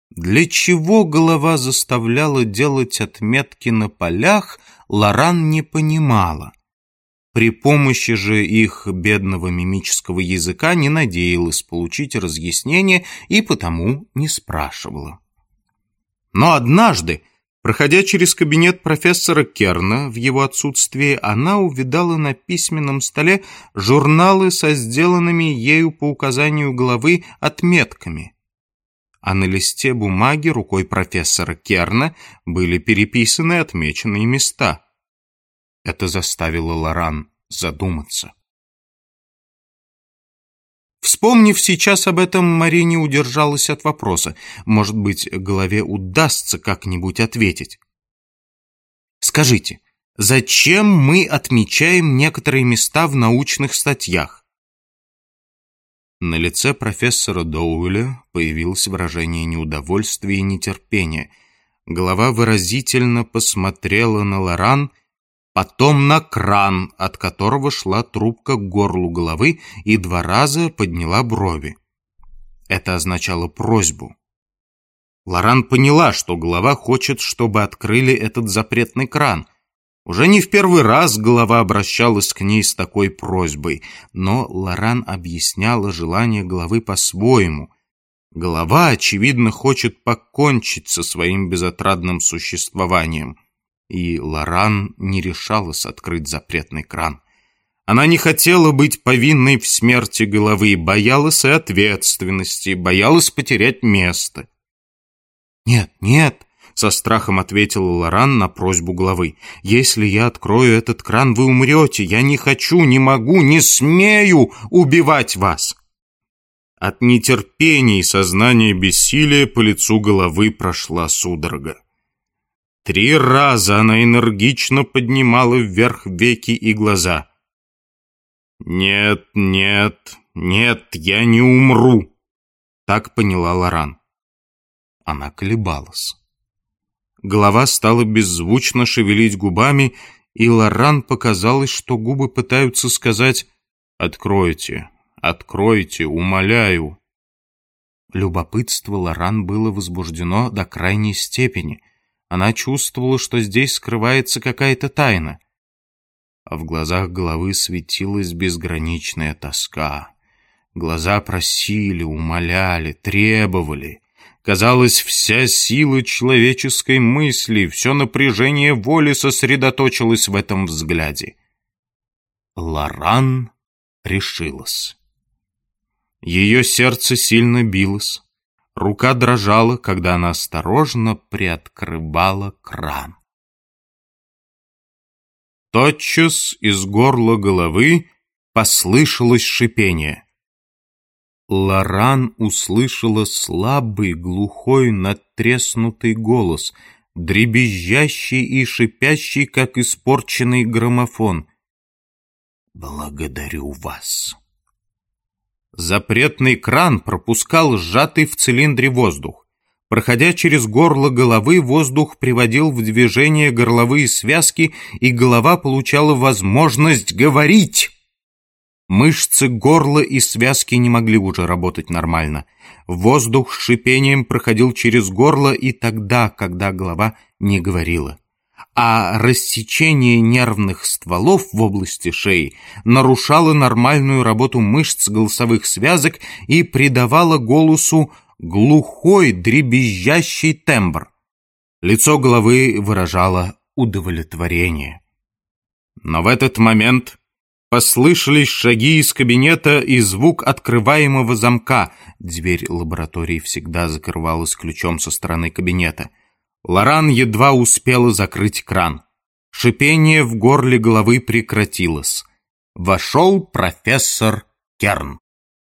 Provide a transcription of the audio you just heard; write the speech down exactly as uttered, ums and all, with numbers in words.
Для чего голова заставляла делать отметки на полях, Лоран не понимала. При помощи же их бедного мимического языка не надеялась получить разъяснение и потому не спрашивала. Но однажды, проходя через кабинет профессора Керна в его отсутствие, она увидала на письменном столе журналы со сделанными ею по указанию главы отметками. А на листе бумаги рукой профессора Керна были переписаны отмеченные места. Это заставило Лоран задуматься. Вспомнив сейчас об этом, Мари не удержалась от вопроса. Может быть, голове удастся как-нибудь ответить. Скажите, зачем мы отмечаем некоторые места в научных статьях? На лице профессора Доуэля появилось выражение неудовольствия и нетерпения. Голова выразительно посмотрела на Лоран, потом на кран, от которого шла трубка к горлу головы, и два раза подняла брови. Это означало просьбу. Лоран поняла, что голова хочет, чтобы открыли этот запретный кран. Уже не в первый раз голова обращалась к ней с такой просьбой, но Лоран объясняла желание головы по-своему. Голова, очевидно, хочет покончить со своим безотрадным существованием. И Лоран не решалась открыть запретный кран. Она не хотела быть повинной в смерти головы, боялась и ответственности, боялась потерять место. «Нет, нет», — со страхом ответила Лоран на просьбу головы. «Если я открою этот кран, вы умрете. Я не хочу, не могу, не смею убивать вас». От нетерпения и сознания бессилия по лицу головы прошла судорога. Три раза она энергично поднимала вверх веки и глаза. «Нет, нет, нет, я не умру», — так поняла Лоран. Она колебалась. Голова стала беззвучно шевелить губами, и Лоран показалось, что губы пытаются сказать «Откройте, откройте, умоляю». Любопытство Лоран было возбуждено до крайней степени. Она чувствовала, что здесь скрывается какая-то тайна. А в глазах головы светилась безграничная тоска. Глаза просили, умоляли, требовали. Казалось, вся сила человеческой мысли, все напряжение воли сосредоточилось в этом взгляде. Лоран решилась. Ее сердце сильно билось. Рука дрожала, когда она осторожно приоткрывала кран. Тотчас из горла головы послышалось шипение. Лоран услышала слабый, глухой, надтреснутый голос, дребезжащий и шипящий, как испорченный граммофон. «Благодарю вас». Запретный кран пропускал сжатый в цилиндре воздух. Проходя через горло головы, воздух приводил в движение горловые связки, и голова получала возможность говорить. Мышцы горла и связки не могли уже работать нормально. Воздух с шипением проходил через горло и тогда, когда голова не говорила. А рассечение нервных стволов в области шеи нарушало нормальную работу мышц голосовых связок и придавало голосу глухой, дребезжащий тембр. Лицо головы выражало удовлетворение. Но в этот момент послышались шаги из кабинета и звук открываемого замка. Дверь лаборатории всегда закрывалась ключом со стороны кабинета. Лоран едва успела закрыть кран. Шипение в горле головы прекратилось. Вошел профессор Керн.